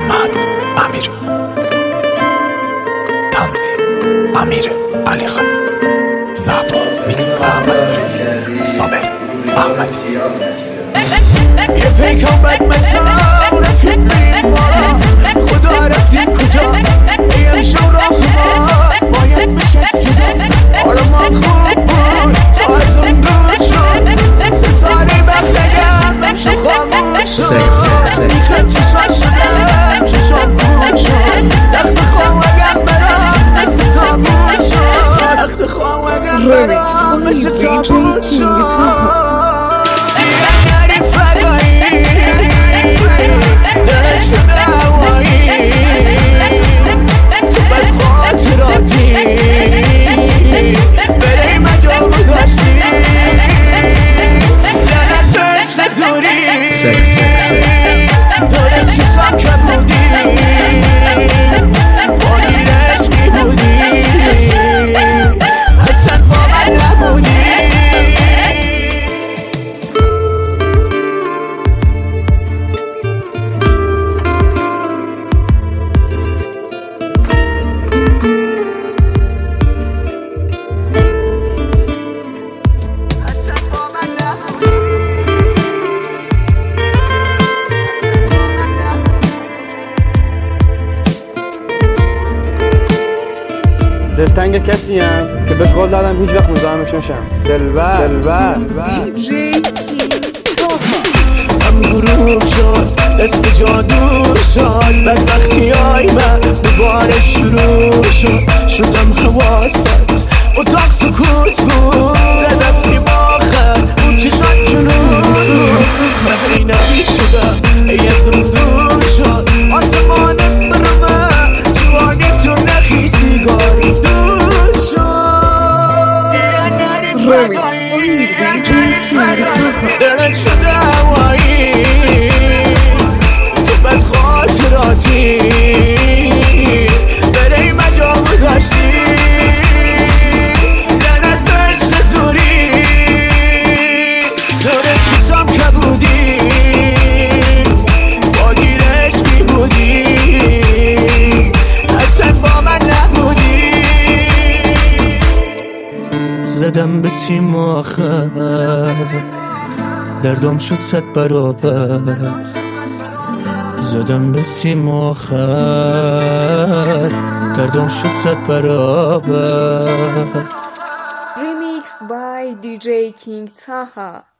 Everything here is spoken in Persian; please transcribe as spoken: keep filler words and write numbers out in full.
محمد امیر، تنظیم امیر علی خان، ضبط میکس و مستری صابر احمدی. یه پیکان بد مثلا رفیق بریم مارا، خدا رفتیم کجا ایم شو راه ما باید بشه جدا. حالا ما خوب بود تا از اون دور شد، ستاره بختگم نمشه خاموش شد. میخواد چشان شدم چشان بود شد، دخت خواهگم برام مثل تابود شد، دخت خواهگم برام مثل تابود شد. دلتنگ کسی هم که بهش قول دادم هیچ وقت مزاحمش نشم. دلبر دلبر هم گروه شد اسم جادو شد، بدبختی های من دوباره شروع شد. شدم حواست اتاق سکوت بود، زدم سیما خد اون چشان جنون مهری نبی شدم ای از اون دور شد. آسمانت برمه جوانی تو نخی سیگاری دود شد. Remix by دی جی King دلت شده هوایی تو بد خاطراتی، برای مجاب داشتی دلت عشق زوری، دور چیزام که بودی با گیر عشقی بودی، اصلا با من نبودی. زدم به سیم آخر دردم شد صد برابر، زدم به سیم آخر دردم شد صد برابر. Remix by دی جی King Taha.